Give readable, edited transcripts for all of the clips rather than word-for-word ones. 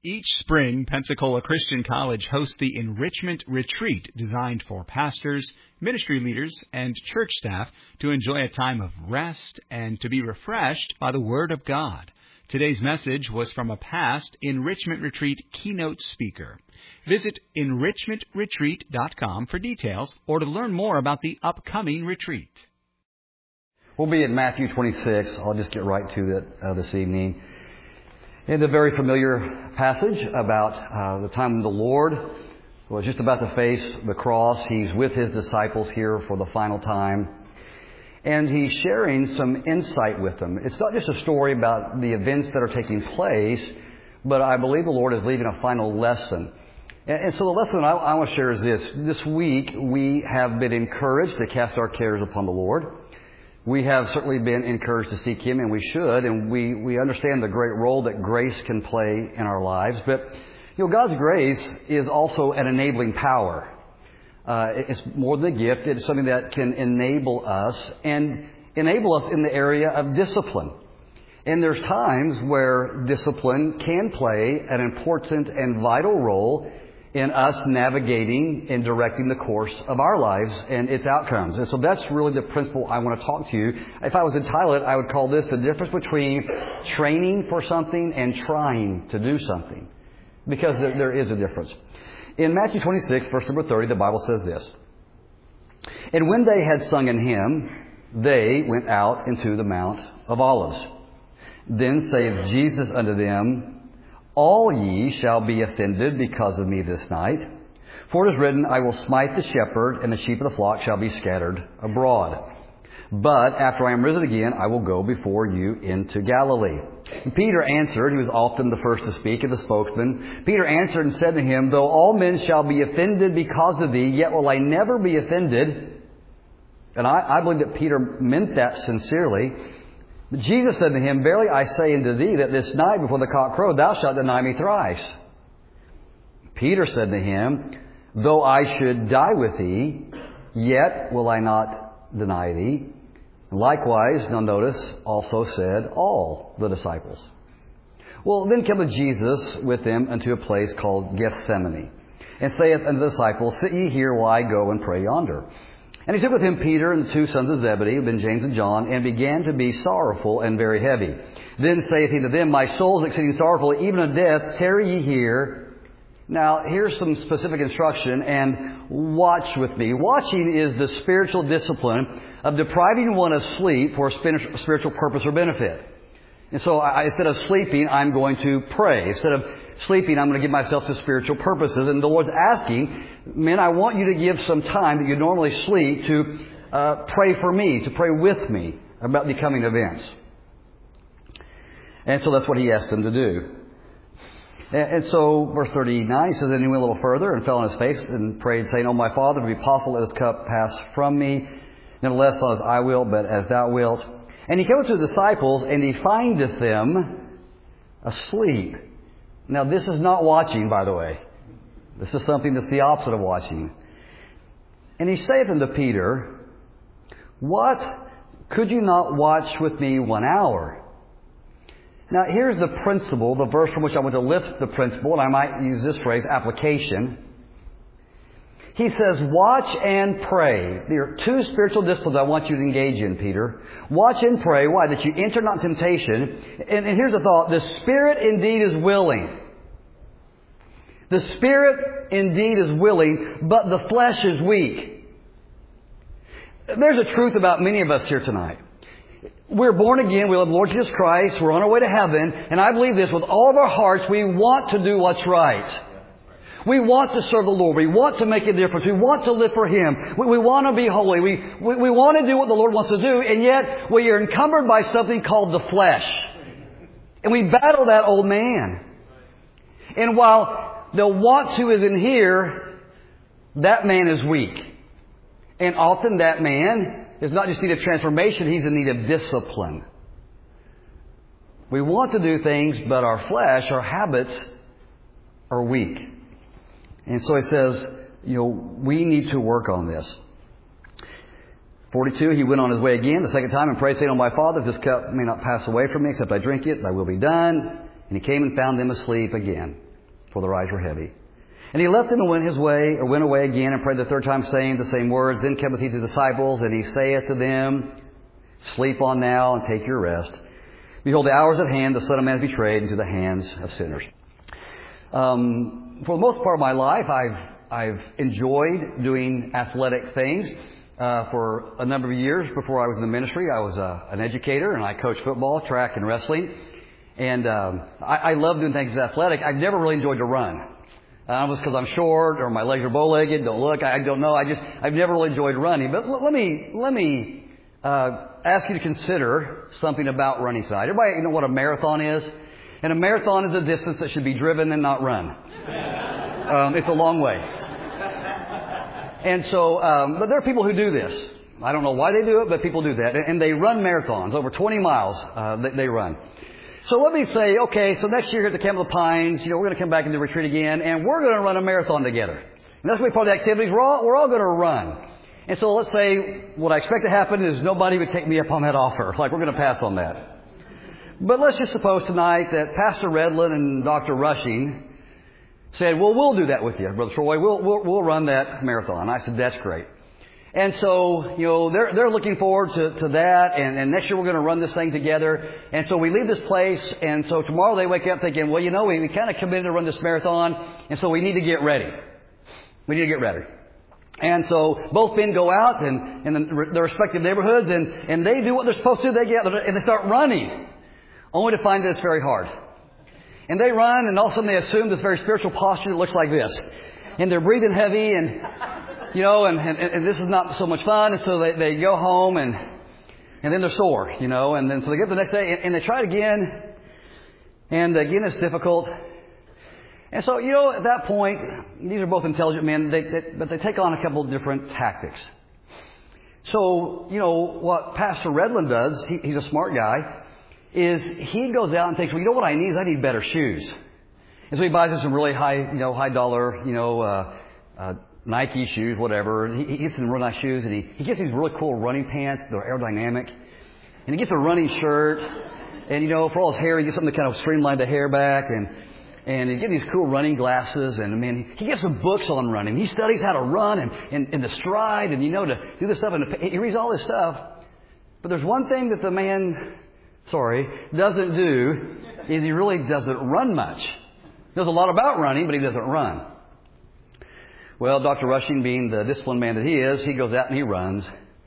Each spring, Pensacola Christian College hosts the Enrichment Retreat, designed for pastors, ministry leaders, and church staff to enjoy a time of rest and to be refreshed by the Word of God. Today's message was from a past Enrichment Retreat keynote speaker. Visit enrichmentretreat.com for details or to learn more about the upcoming retreat. We'll be in Matthew 26. I'll just get right to it this evening. In a very familiar passage about the time when the Lord was just about to face the cross. He's with His disciples here for the final time. And He's sharing some insight with them. It's not just a story about the events that are taking place, but I believe the Lord is leaving a final lesson. And so the lesson I want to share is this. This week we have been encouraged to cast our cares upon the Lord. We have certainly been encouraged to seek Him, and we should, and we understand the great role that grace can play in our lives. But, God's grace is also an enabling power. It's more than a gift. It's something that can enable us and enable us in the area of discipline. And there's times where discipline can play an important and vital role in us navigating and directing the course of our lives and its outcomes. And so that's really the principle I want to talk to you. If I was to title it, I would call this the difference between training for something and trying to do something. Because there is a difference. In Matthew 26, verse number 30, the Bible says this. And when they had sung an hymn, they went out into the Mount of Olives. Then saith Jesus unto them, All ye shall be offended because of me this night. For it is written, I will smite the shepherd, and the sheep of the flock shall be scattered abroad. But after I am risen again, I will go before you into Galilee. And Peter answered, he was often the first to speak and the spokesman. Peter answered and said to him, Though all men shall be offended because of thee, yet will I never be offended. And I believe that Peter meant that sincerely. But Jesus said to him, Verily I say unto thee that this night before the cock crow thou shalt deny me thrice. Peter said to him, Though I should die with thee, yet will I not deny thee. Likewise, now notice, also said all the disciples. Well, then cometh Jesus with them unto a place called Gethsemane, and saith unto the disciples, Sit ye here while I go and pray yonder. And he took with him Peter and the two sons of Zebedee, then James and John, and began to be sorrowful and very heavy. Then saith he to them, My soul is exceeding sorrowful, even unto death. Tarry ye here. Now, here's some specific instruction, and watch with me. Watching is the spiritual discipline of depriving one of sleep for a spiritual purpose or benefit. And so, instead of sleeping, I'm going to pray. Instead of sleeping, I'm going to give myself to spiritual purposes. And the Lord's asking, men, I want you to give some time that you normally sleep to pray for me, to pray with me about the coming events. And so that's what He asked them to do. And so, verse 39, he says, And he went a little further and fell on his face and prayed, saying, O my Father, if it be possible, let this cup pass from me. Nevertheless, not as I will, but as thou wilt. And he cometh to the disciples, and he findeth them asleep. Now, this is not watching, by the way. This is something that's the opposite of watching. And he saith unto Peter, What? Could you not watch with me 1 hour? Now, here's the principle, the verse from which I want to lift the principle, and I might use this phrase, application. He says, watch and pray. There are two spiritual disciplines I want you to engage in, Peter. Watch and pray. Why? That you enter not temptation. And here's the thought. The spirit indeed is willing. The spirit indeed is willing, but the flesh is weak. There's a truth about many of us here tonight. We're born again. We love the Lord Jesus Christ. We're on our way to heaven. And I believe this with all of our hearts. We want to do what's right. We want to serve the Lord. We want to make a difference. We want to live for Him. We want to be holy. We want to do what the Lord wants to do. And yet we are encumbered by something called the flesh. And we battle that old man. And while the want to is in here, that man is weak. And often that man is not just in need of transformation, he's in need of discipline. We want to do things, but our flesh, our habits are weak. And so he says, we need to work on this. 42, he went on his way again the second time and prayed, saying, O my Father, if this cup may not pass away from me, except I drink it, thy will be done. And he came and found them asleep again. for their eyes were heavy. And he left them and went away again, and prayed the third time, saying the same words. Then cometh he to the disciples, and he saith to them, Sleep on now, and take your rest. Behold, the hour is at hand, the Son of Man is betrayed into the hands of sinners. For the most part of my life, I've enjoyed doing athletic things. For a number of years before I was in the ministry, I was an educator, and I coached football, track, and wrestling. And I love doing things athletic. I've never really enjoyed to run. It was because I'm short or my legs are bow-legged. Don't look. I don't know. I've never really enjoyed running. But let me ask you to consider something about running tonight. Everybody know what a marathon is? And a marathon is a distance that should be driven and not run. It's a long way. And so, but there are people who do this. I don't know why they do it, but people do that. And they run marathons, over 20 miles they run. So let me say, okay, so next year here at the Camp of the Pines, we're going to come back into retreat again, and we're going to run a marathon together. And that's going to be part of the activities. We're all going to run. And so let's say what I expect to happen is nobody would take me up on that offer. Like, we're going to pass on that. But let's just suppose tonight that Pastor Redland and Dr. Rushing said, well, we'll do that with you, Brother Troy. We'll run that marathon. And I said, that's great. And so, they're looking forward to that. And next year we're going to run this thing together. And so we leave this place. And so tomorrow they wake up thinking, well, we kind of committed to run this marathon. And so we need to get ready. We need to get ready. And so both men go out in their respective neighborhoods and they do what they're supposed to do. They get out and they start running, only to find that it's very hard. And they run, and all of a sudden they assume this very spiritual posture that looks like this. And they're breathing heavy, and this is not so much fun. And so they go home, and then they're sore, and then so they get the next day, and they try it again, and again it's difficult. And so, at that point, these are both intelligent men, but they take on a couple of different tactics. So, what Pastor Redland does, he's a smart guy, is he goes out and thinks, well, what I need is I need better shoes. And so he buys some really high dollar, Nike shoes, whatever. And he gets some really nice shoes, and he gets these really cool running pants. They're aerodynamic. And he gets a running shirt. And, for all his hair, he gets something to kind of streamline the hair back. And he gets these cool running glasses. And, he gets some books on running. He studies how to run and to stride and, to do this stuff. And he reads all this stuff. But there's one thing that the man, doesn't do, is he really doesn't run much. He knows a lot about running, but he doesn't run. Well, Dr. Rushing, being the disciplined man that he is, he goes out and he runs.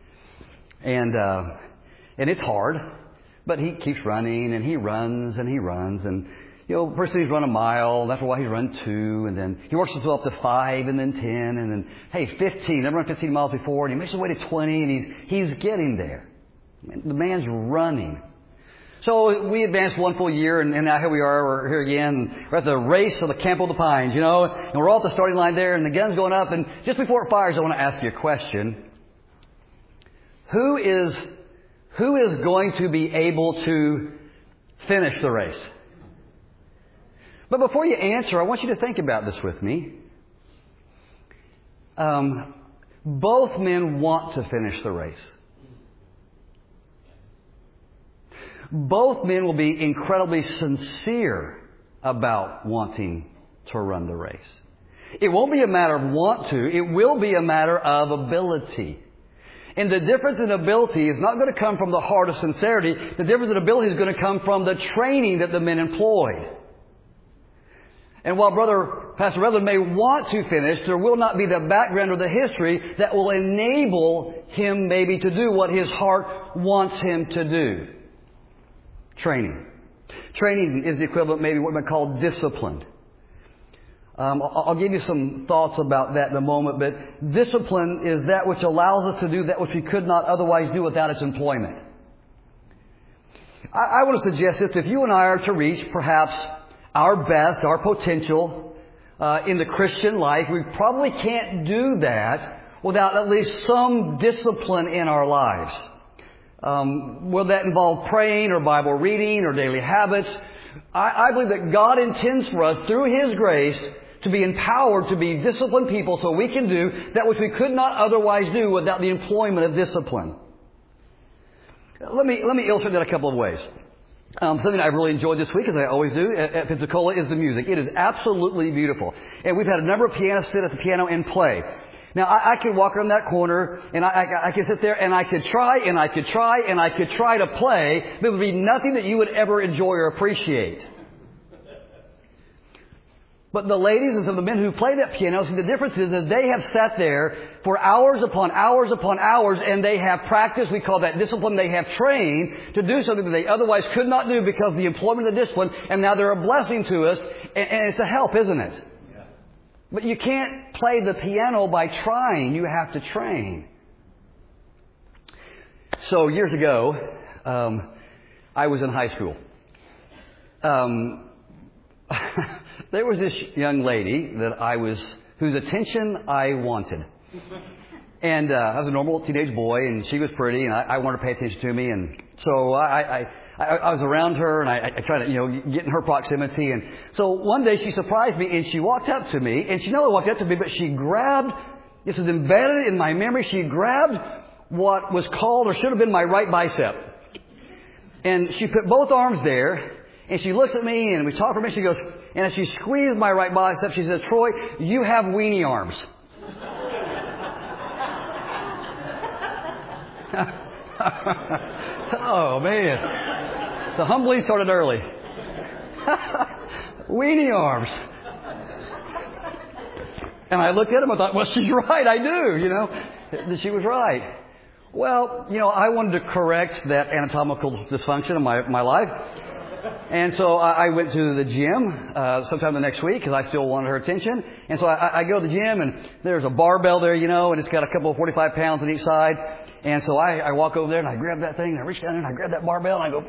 And it's hard, but he keeps running, and he runs, and he runs. And, first he's run a mile, after a while he's run 2, and then he works himself up to 5, and then 10, and then, 15. Never run 15 miles before, and he makes his way to 20, and he's getting there. The man's running. So we advanced one full year, and now here we are. We're here again. We're at the race for the Camp of the Pines, and we're all at the starting line there, and the gun's going up. And just before it fires, I want to ask you a question. Who is going to be able to finish the race? But before you answer, I want you to think about this with me. Both men want to finish the race. Both men will be incredibly sincere about wanting to run the race. It won't be a matter of want to. It will be a matter of ability. And the difference in ability is not going to come from the heart of sincerity. The difference in ability is going to come from the training that the men employed. And while Pastor Redland may want to finish, there will not be the background or the history that will enable him maybe to do what his heart wants him to do. Training. Training is the equivalent, maybe what we might call discipline. I'll give you some thoughts about that in a moment, but discipline is that which allows us to do that which we could not otherwise do without its employment. I want to suggest this. If you and I are to reach perhaps our best, our potential in the Christian life, we probably can't do that without at least some discipline in our lives. Will that involve praying or Bible reading or daily habits? I believe that God intends for us, through His grace, to be empowered to be disciplined people so we can do that which we could not otherwise do without the employment of discipline. Let me illustrate that a couple of ways. Something I've really enjoyed this week, as I always do at Pensacola, is the music. It is absolutely beautiful. And we've had a number of pianists sit at the piano and play. Now, I could walk around that corner, and I could sit there, and I could try to play, but it would be nothing that you would ever enjoy or appreciate. But the ladies and some of the men who play that piano, see, the difference is that they have sat there for hours upon hours upon hours, and they have practiced. We call that discipline. They have trained to do something that they otherwise could not do because of the employment of the discipline, and now they're a blessing to us, and it's a help, isn't it? Yeah. But you can't play the piano by trying. You have to train. So years ago, I was in high school. There was this young lady whose attention I wanted. And I was a normal teenage boy, and she was pretty, and I wanted her to pay attention to me. And so I was around her, and I tried to, get in her proximity. And so one day she surprised me, and she walked up to me, and she not only walked up to me, but she grabbed, this is embedded in my memory, she grabbed what was called, or should have been, my right bicep. And she put both arms there, and she looks at me, and we talk for a minute. She goes, and as she squeezed my right bicep, she said, "Troy, you have weenie arms." Oh, man. The humbling started early. Weenie arms. And I looked at him and thought, well, she's right. I do, She was right. Well, I wanted to correct that anatomical dysfunction in my life. And so I went to the gym sometime the next week because I still wanted her attention. And so I go to the gym, and there's a barbell there, and it's got a couple of 45 pounds on each side. And so I walk over there, and I grab that thing, and I reach down there, and I grab that barbell, and I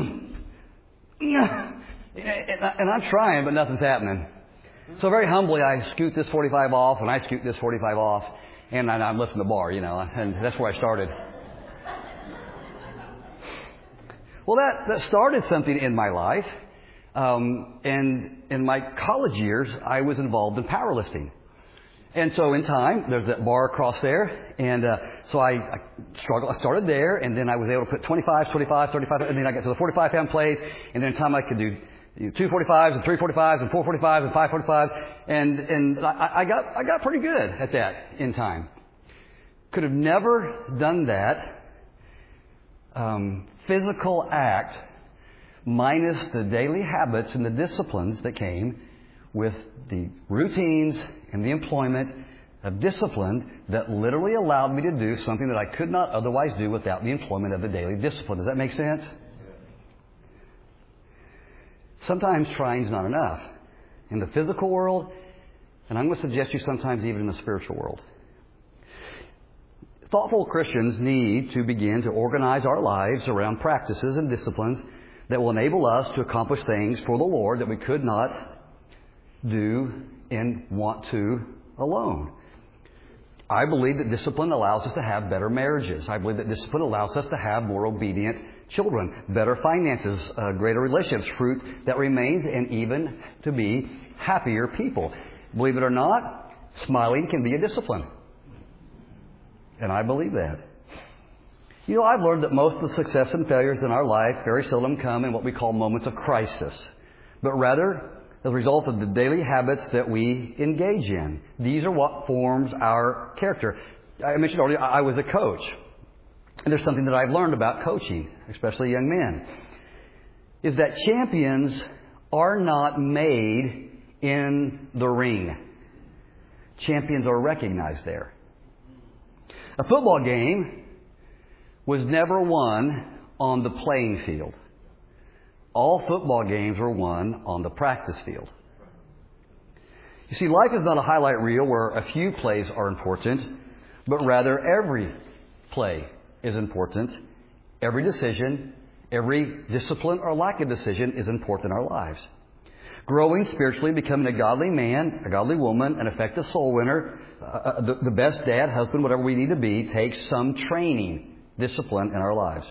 go, and I'm trying, but nothing's happening. So very humbly, I scoot this 45 off, and I scoot this 45 off, and I'm lifting the bar, and that's where I started. Well, that started something in my life. And in my college years, I was involved in powerlifting. And so in time, there's that bar across there. And so I struggled. I started there, and then I was able to put 25, 25, 35, and then I got to the 45-pound place. And then in time, I could do 2 45s and 3 45s and 4 45s and 5 45s. And I got pretty good at that in time. Could have never done that physical act minus the daily habits and the disciplines that came with the routines and the employment of discipline that literally allowed me to do something that I could not otherwise do without the employment of the daily discipline. Does that make sense? Sometimes trying is not enough. In the physical world, and I'm going to suggest you sometimes even in the spiritual world. Thoughtful Christians need to begin to organize our lives around practices and disciplines that will enable us to accomplish things for the Lord that we could not do and want to alone. I believe that discipline allows us to have better marriages. I believe that discipline allows us to have more obedient children, better finances, greater relationships, fruit that remains, and even to be happier people. Believe it or not, smiling can be a discipline. And I believe that. I've learned that most of the success and failures in our life very seldom come in what we call moments of crisis, but rather as a result of the daily habits that we engage in. These are what forms our character. I mentioned earlier, I was a coach. And there's something that I've learned about coaching, especially young men, is that champions are not made in the ring. Champions are recognized there. A football game was never won on the playing field. All football games were won on the practice field. You see, life is not a highlight reel where a few plays are important, but rather every play is important. Every decision, every discipline or lack of decision is important in our lives. Growing spiritually, becoming a godly man, a godly woman, an effective soul winner, the best dad, husband, whatever we need to be, takes some training, discipline in our lives.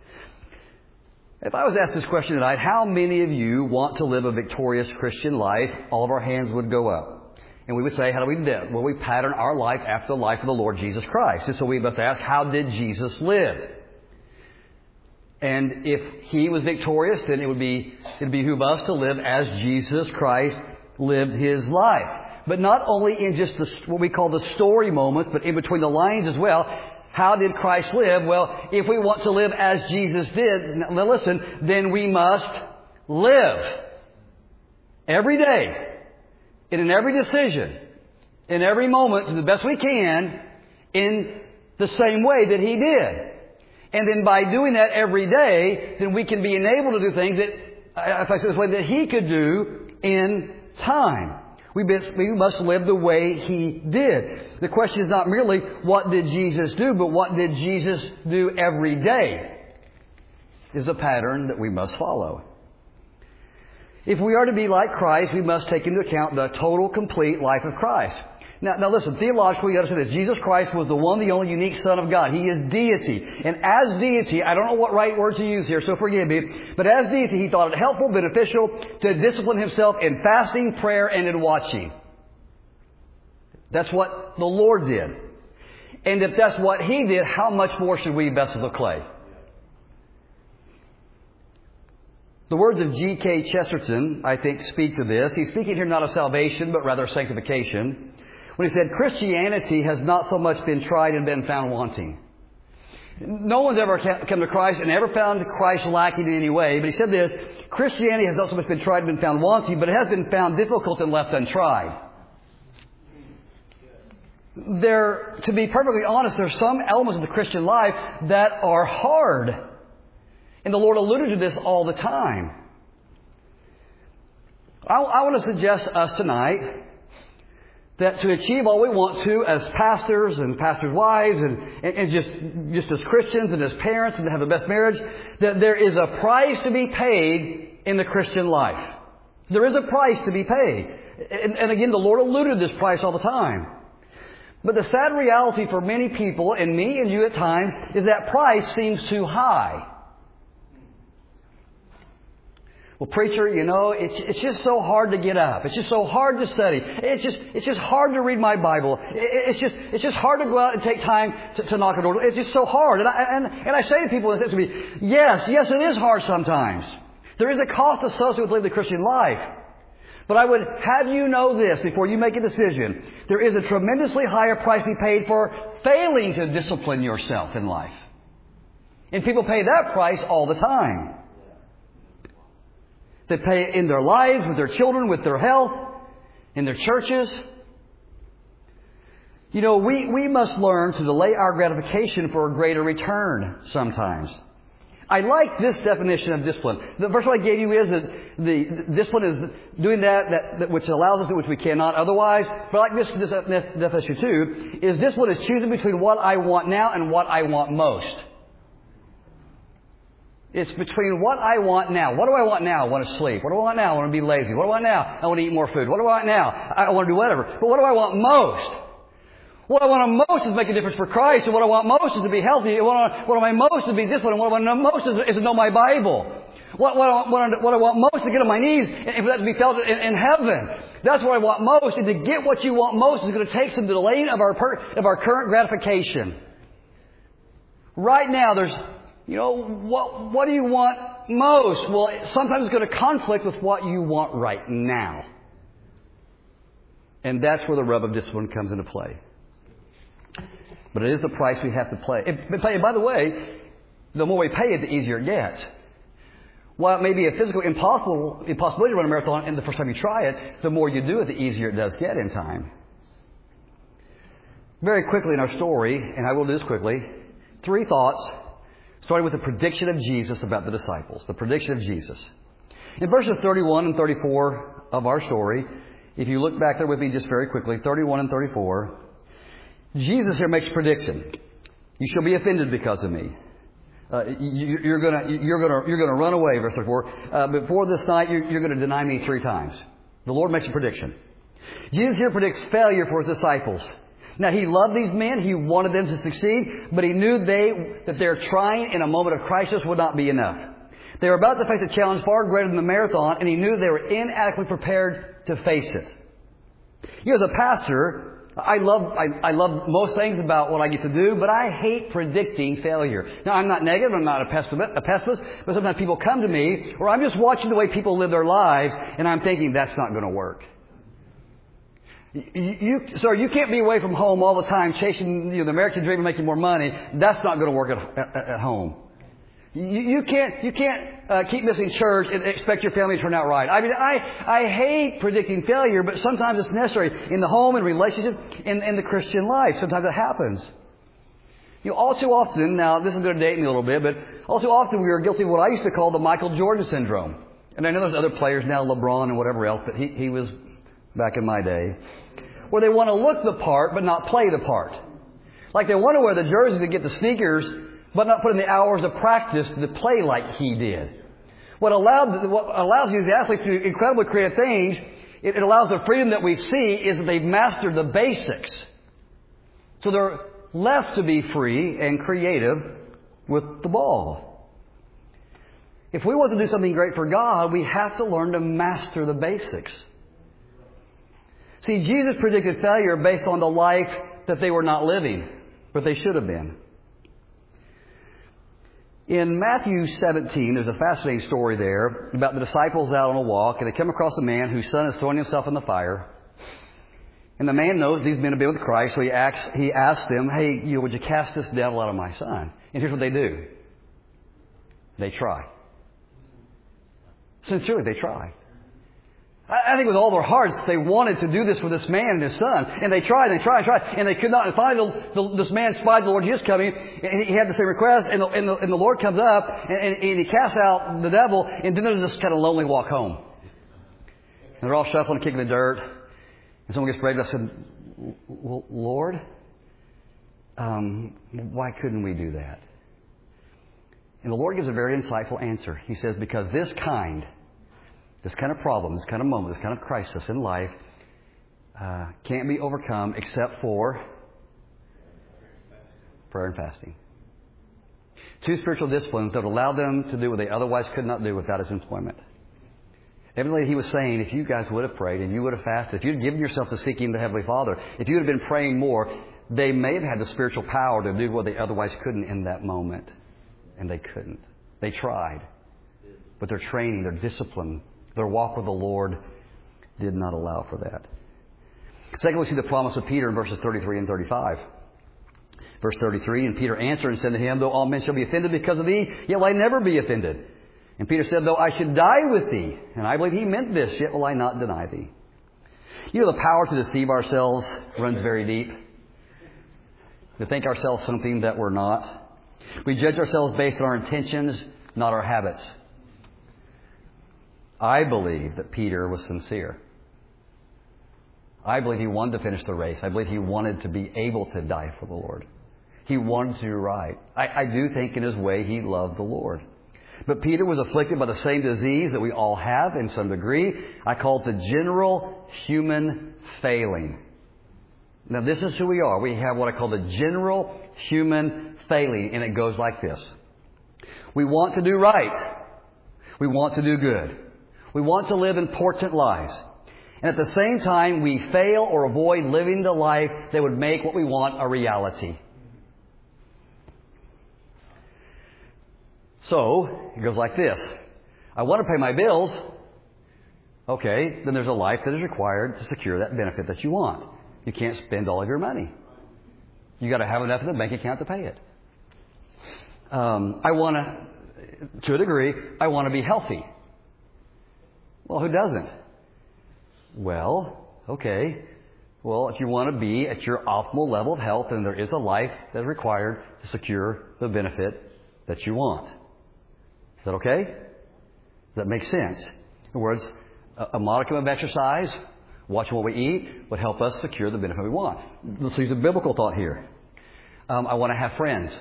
If I was asked this question tonight, how many of you want to live a victorious Christian life? All of our hands would go up. And we would say, how do we do that? Well, we pattern our life after the life of the Lord Jesus Christ. And so we must ask, how did Jesus live? And if He was victorious, then it'd behoove us to live as Jesus Christ lived His life. But not only in just what we call the story moments, but in between the lines as well. How did Christ live? Well, if we want to live as Jesus did, now listen, then we must live every day, and in every decision, in every moment, to the best we can, in the same way that He did. And then by doing that every day, then we can be enabled to do things that, if I say this way, that He could do in time. We must live the way He did. The question is not merely what did Jesus do, but what did Jesus do every day is a pattern that we must follow. If we are to be like Christ, we must take into account the total, complete life of Christ. Now listen, theologically, you understand that Jesus Christ was the one, the only unique Son of God. He is deity. And as deity, I don't know what right word to use here, so forgive me, but as deity, He thought it helpful, beneficial to discipline Himself in fasting, prayer, and in watching. That's what the Lord did. And if that's what He did, how much more should we, vessels of clay? The words of G.K. Chesterton, I think, speak to this. He's speaking here not of salvation, but rather sanctification. When he said, Christianity has not so much been tried and been found wanting. No one's ever come to Christ and ever found Christ lacking in any way. But he said this, Christianity has not so much been tried and been found wanting, but it has been found difficult and left untried. To be perfectly honest, there are some elements of the Christian life that are hard. And the Lord alluded to this all the time. I want to suggest to us tonight that to achieve all we want to as pastors and pastors' wives and just as Christians and as parents and to have the best marriage, that there is a price to be paid in the Christian life. There is a price to be paid. And again, the Lord alluded to this price all the time. But the sad reality for many people, and me and you at times, is that price seems too high. Well, preacher, it's just so hard to get up. It's just so hard to study. It's just hard to read my Bible. It's just hard to go out and take time to knock on doors. It's just so hard. And I say to people, to me, yes, it is hard sometimes. There is a cost associated with living the Christian life. But I would have you know this before you make a decision. There is a tremendously higher price to be paid for failing to discipline yourself in life. And people pay that price all the time. They pay it in their lives, with their children, with their health, in their churches. We must learn to delay our gratification for a greater return sometimes. I like this definition of discipline. The verse I gave you is that the discipline is doing that which allows us to do which we cannot otherwise. But I like this definition too, is discipline is choosing between what I want now and what I want most. It's between what I want now. What do I want now? I want to sleep. What do I want now? I want to be lazy. What do I want now? I want to eat more food. What do I want now? I want to do whatever. But what do I want most? What I want most is to make a difference for Christ. And what I want most is to be healthy. And what I want most is to be disciplined. And what I want most is to know my Bible. What I want most is to get on my knees and for that to be felt in heaven. That's what I want most. And to get what you want most is going to take some delaying of our current gratification. Right now, there's... what do you want most? Well, sometimes it's going to conflict with what you want right now. And that's where the rub of discipline comes into play. But it is the price we have to pay. By the way, the more we pay it, the easier it gets. While it may be a physical impossibility to run a marathon and the first time you try it, the more you do it, the easier it does get in time. Very quickly in our story, and I will do this quickly, 3 thoughts. Starting with the prediction of Jesus about the disciples. The prediction of Jesus. In verses 31 and 34 of our story, if you look back there with me just very quickly, 31 and 34, Jesus here makes a prediction. You shall be offended because of me. You're gonna run away, verse 34. Before this night, you're going to deny me 3 times. The Lord makes a prediction. Jesus here predicts failure for His disciples. Now, He loved these men. He wanted them to succeed. But He knew that their trying in a moment of crisis would not be enough. They were about to face a challenge far greater than the marathon, and He knew they were inadequately prepared to face it. As a pastor, I love most things about what I get to do, but I hate predicting failure. Now, I'm not negative. I'm not a pessimist, but sometimes people come to me, or I'm just watching the way people live their lives, and I'm thinking, that's not going to work. Sir, you can't be away from home all the time chasing the American dream and making more money. That's not going to work at home. You can't keep missing church and expect your family to turn out right. I mean, I hate predicting failure, but sometimes it's necessary in the home, in relationship, in the Christian life. Sometimes it happens. All too often, now this is going to date me a little bit, but all too often we are guilty of what I used to call the Michael Jordan syndrome. And I know there's other players now, LeBron and whatever else, but he was back in my day, where they want to look the part but not play the part. Like they want to wear the jerseys and get the sneakers, but not put in the hours of practice to play like he did. What allows these athletes to do incredibly creative things, it allows the freedom that we see is that they've mastered the basics. So they're left to be free and creative with the ball. If we want to do something great for God, we have to learn to master the basics. See, Jesus predicted failure based on the life that they were not living, but they should have been. In Matthew 17, there's a fascinating story there about the disciples out on a walk, and they come across a man whose son is throwing himself in the fire. And the man knows these men have been with Christ, so he asks them, hey, would you cast this devil out of my son? And here's what they do. They try. Sincerely, they try. I think with all their hearts, they wanted to do this for this man and his son. And they tried, and they could not. And finally, this man spied the Lord Jesus coming, and he had the same request, and the Lord comes up, and he casts out the devil, and then there's this kind of lonely walk home. And they're all shuffling and kicking the dirt. And someone gets brave, and I said, well, Lord, why couldn't we do that? And the Lord gives a very insightful answer. He says, because this kind of problem, this kind of moment, this kind of crisis in life can't be overcome except for prayer and fasting. Two spiritual disciplines that allow them to do what they otherwise could not do without His employment. Evidently, He was saying, if you guys would have prayed and you would have fasted, if you had given yourself to seeking the Heavenly Father, if you would have been praying more, they may have had the spiritual power to do what they otherwise couldn't in that moment. And they couldn't. They tried. But their training, their discipline, their walk with the Lord did not allow for that. Secondly, we see the promise of Peter in verses 33 and 35. Verse 33, and Peter answered and said to him, though all men shall be offended because of thee, yet will I never be offended. And Peter said, though I should die with thee, and I believe he meant this, yet will I not deny thee. You know, the power to deceive ourselves runs very deep. To think ourselves something that we're not. We judge ourselves based on our intentions, not our habits. I believe that Peter was sincere. I believe he wanted to finish the race. I believe he wanted to be able to die for the Lord. He wanted to do right. I do think in his way he loved the Lord. But Peter was afflicted by the same disease that we all have in some degree. I call it the general human failing. Now this is who we are. We have what I call the general human failing. And it goes like this. We want to do right. We want to do good. We want to live important lives. And at the same time, we fail or avoid living the life that would make what we want a reality. So, it goes like this. I want to pay my bills. Okay, then there's a life that is required to secure that benefit that you want. You can't spend all of your money. You got to have enough in the bank account to pay it. To a degree, I want to be healthy. Well, who doesn't? Well, okay. Well, if you want to be at your optimal level of health, then there is a life that is required to secure the benefit that you want. Is that okay? Does that make sense? In other words, a modicum of exercise, watching what we eat, would help us secure the benefit we want. Let's use a biblical thought here. I want to have friends.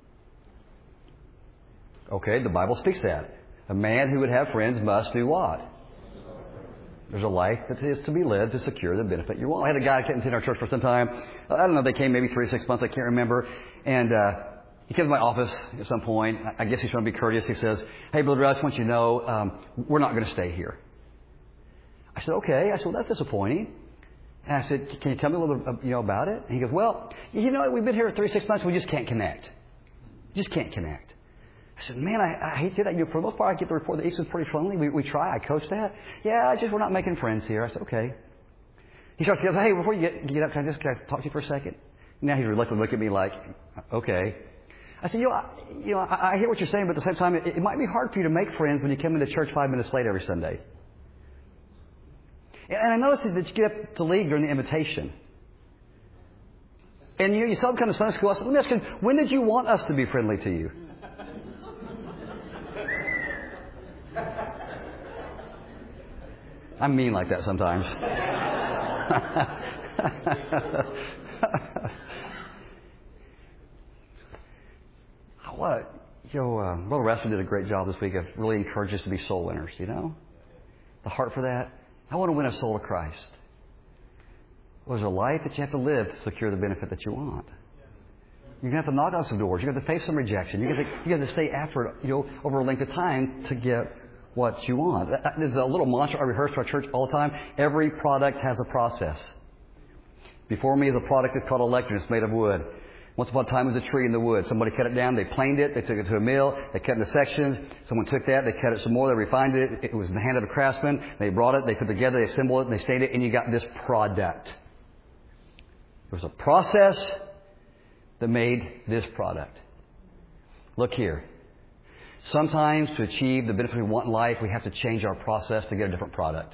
Okay, the Bible speaks that. A man who would have friends must do what? There's a life that is to be led to secure the benefit you want. I had a guy that came to our church for some time. I don't know, they came maybe 3 or 6 months, I can't remember. And he came to my office at some point. I guess he's trying to be courteous. He says, hey, Brother Russ, I want you to know, we're not going to stay here. I said, okay. I said, well, that's disappointing. And I said, can you tell me a little bit about it? And he goes, well, we've been here 36 months. We just can't connect. Just can't connect. I said, man, I hate to do that. For the most part, I get the report that Easton's pretty friendly. We try. I coach that. Yeah, we're not making friends here. I said, okay. He starts to go, hey, before you get up, can I talk to you for a second? Now he's reluctant to look at me like, okay. I said, I hear what you're saying, but at the same time, it might be hard for you to make friends when you come into church 5 minutes late every Sunday. And I noticed that you get up to leave during the invitation. And you saw him come to Sunday school. I said, let me ask you, when did you want us to be friendly to you? I'm mean like that sometimes. Brother Rasmus did a great job this week of really encouraging us to be soul winners, The heart for that. I want to win a soul to Christ. Well, there's a life that you have to live to secure the benefit that you want. You're going to have to knock on some doors. You're going to have to face some rejection. You're going to stay after it over a length of time to get what you want. There's a little mantra I rehearse to our church all the time. Every product has a process. Before me is a product that's called a lectern. It's made of wood. Once upon a time, it was a tree in the woods. Somebody cut it down. They planed it. They took it to a mill. They cut it into sections. Someone took that. They cut it some more. They refined it. It was in the hand of a craftsman. They brought it. They put it together. They assembled it. And they stained it. And you got this product. There was a process that made this product. Look here. Sometimes to achieve the benefit we want in life, we have to change our process to get a different product.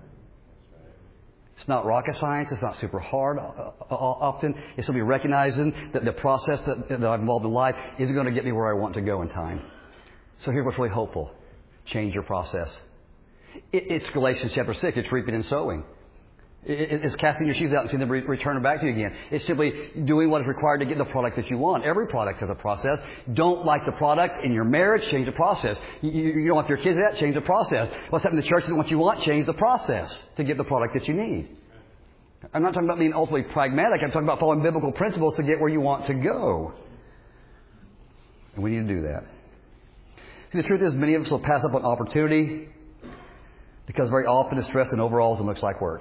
It's not rocket science. It's not super hard often. It's simply recognizing that the process that I'm involved in life isn't going to get me where I want to go in time. So here's what's really hopeful. Change your process. It's Galatians chapter 6. It's reaping and sowing. It's casting your shoes out and seeing them return back to you again. It's simply doing what is required to get the product that you want. Every product has a process. Don't like the product in your marriage, change the process. You don't want your kids that, change the process. What's happening in the church isn't what you want, change the process to get the product that you need. I'm not talking about being ultimately pragmatic. I'm talking about following biblical principles to get where you want to go. And we need to do that. See, the truth is many of us will pass up on opportunity because very often it's dressed in overalls and looks like work.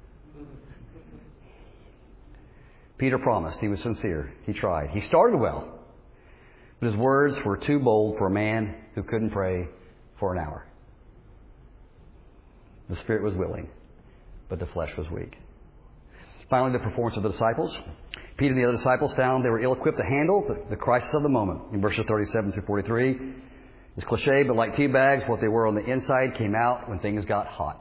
Peter promised. He was sincere. He tried. He started well. But his words were too bold for a man who couldn't pray for an hour. The spirit was willing, but the flesh was weak. Finally, the performance of the disciples. Peter and the other disciples found they were ill-equipped to handle the crisis of the moment. In verses 37 through 43, it's cliche, but like tea bags, what they were on the inside came out when things got hot.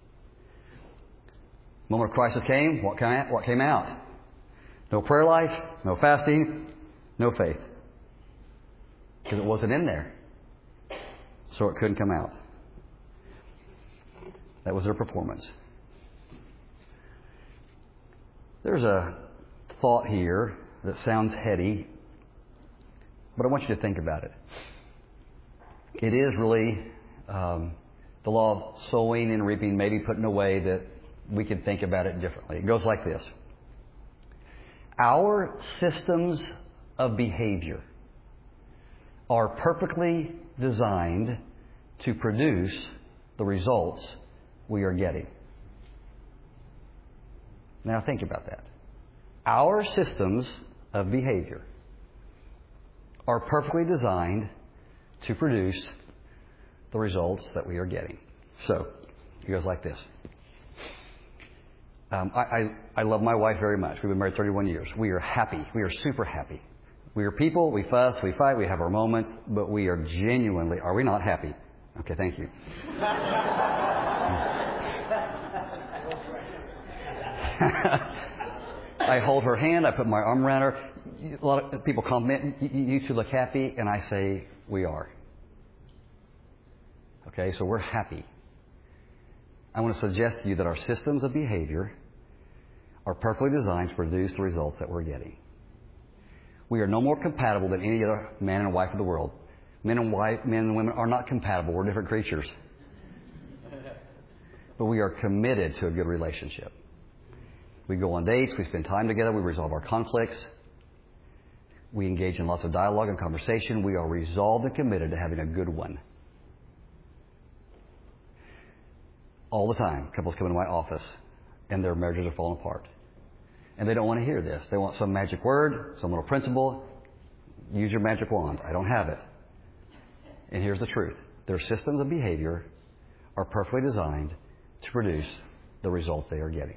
The moment of crisis came, what came out? No prayer life, no fasting, no faith. Because it wasn't in there. So it couldn't come out. That was their performance. There's a thought here that sounds heady, but I want you to think about it. It is really the law of sowing and reaping, maybe put in a way that we can think about it differently. It goes like this. Our systems of behavior are perfectly designed to produce the results we are getting. Now think about that. Our systems of behavior are perfectly designed to produce the results that we are getting. So, it goes like this. I love my wife very much. We've been married 31 years. We are happy. We are super happy. We are people. We fuss. We fight. We have our moments. But we are genuinely, are we not happy? Okay, thank you. I hold her hand. I put my arm around her. A lot of people comment, you two look happy. And I say, we are. Okay, so we're happy. I want to suggest to you that our systems of behavior are perfectly designed to produce the results that we're getting. We are no more compatible than any other man and wife of the world. Men and women are not compatible. We're different creatures. But we are committed to a good relationship. We go on dates. We spend time together. We resolve our conflicts. We engage in lots of dialogue and conversation. We are resolved and committed to having a good one. All the time, couples come into my office and their marriages are falling apart. And they don't want to hear this. They want some magic word, some little principle. Use your magic wand. I don't have it. And here's the truth. Their systems of behavior are perfectly designed to produce the results they are getting.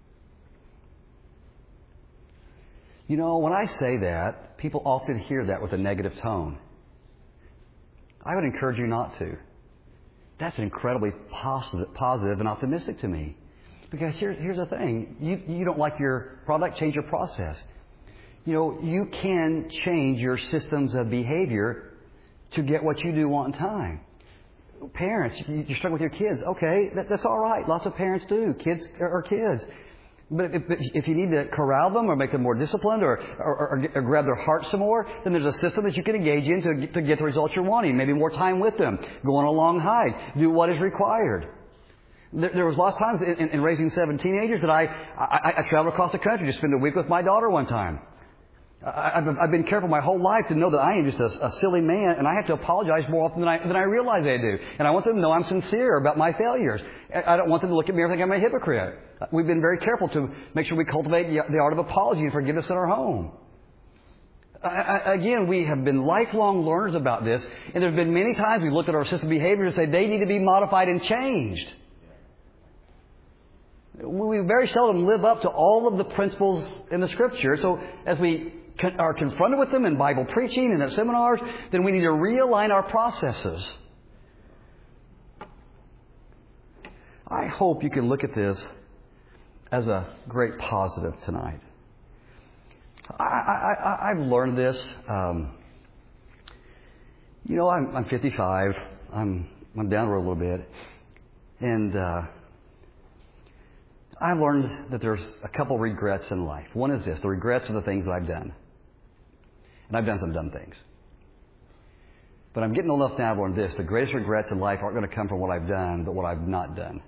You know, when I say that, people often hear that with a negative tone. I would encourage you not to. That's incredibly positive and optimistic to me. Because here's the thing. You don't like your product, change your process. You know, you can change your systems of behavior to get what you do want in time. Parents, you're struggling with your kids. Okay, that's all right. Lots of parents do. Kids are kids. But if you need to corral them or make them more disciplined or grab their heart some more, then there's a system that you can engage in to get the results you're wanting. Maybe more time with them. Go on a long hike. Do what is required. There was lots of times in raising 7 teenagers that I traveled across the country to spend a week with my daughter one time. I've been careful my whole life to know that I am just a silly man, and I have to apologize more often than I realize I do. And I want them to know I'm sincere about my failures. I don't want them to look at me and think I'm a hypocrite. We've been very careful to make sure we cultivate the art of apology and forgiveness in our home. Again, we have been lifelong learners about this, and there have been many times we've looked at our system of behavior and say they need to be modified and changed. We very seldom live up to all of the principles in the Scripture. So as we are confronted with them in Bible preaching and at seminars, then we need to realign our processes. I hope you can look at this as a great positive tonight. I've learned this. You know, I'm 55. I'm down the road a little bit. And I've learned that there's a couple regrets in life. One is this, the regrets of the things that I've done. And I've done some dumb things. But I'm getting old enough now to learn this. The greatest regrets in life aren't going to come from what I've done, but what I've not done.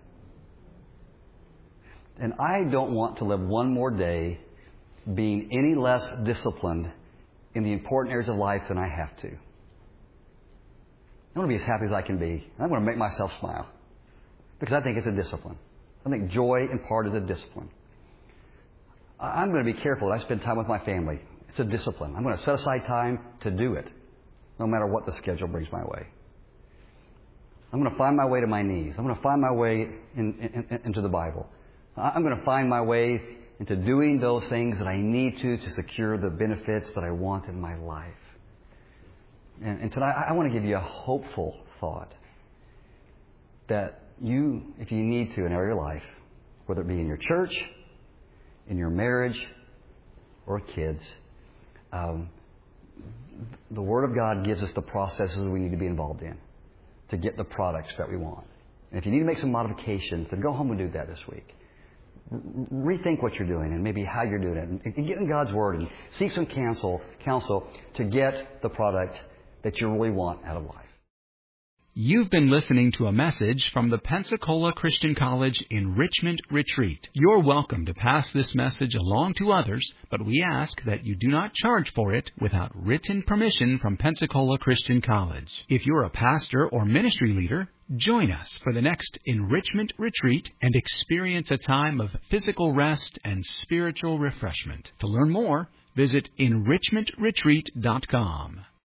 And I don't want to live one more day being any less disciplined in the important areas of life than I have to. I want to be as happy as I can be. I want to make myself smile. Because I think it's a discipline. I think joy in part is a discipline. I'm going to be careful that I spend time with my family. It's a discipline. I'm going to set aside time to do it, no matter what the schedule brings my way. I'm going to find my way to my knees. I'm going to find my way into the Bible. I'm going to find my way into doing those things that I need to secure the benefits that I want in my life. And tonight, I want to give you a hopeful thought that you, if you need to in your life, whether it be in your church, in your marriage, or kids, the Word of God gives us the processes we need to be involved in to get the products that we want. And if you need to make some modifications, then go home and do that this week. Rethink what you're doing and maybe how you're doing it. And get in God's Word and seek some counsel to get the product that you really want out of life. You've been listening to a message from the Pensacola Christian College Enrichment Retreat. You're welcome to pass this message along to others, but we ask that you do not charge for it without written permission from Pensacola Christian College. If you're a pastor or ministry leader, join us for the next Enrichment Retreat and experience a time of physical rest and spiritual refreshment. To learn more, visit enrichmentretreat.com.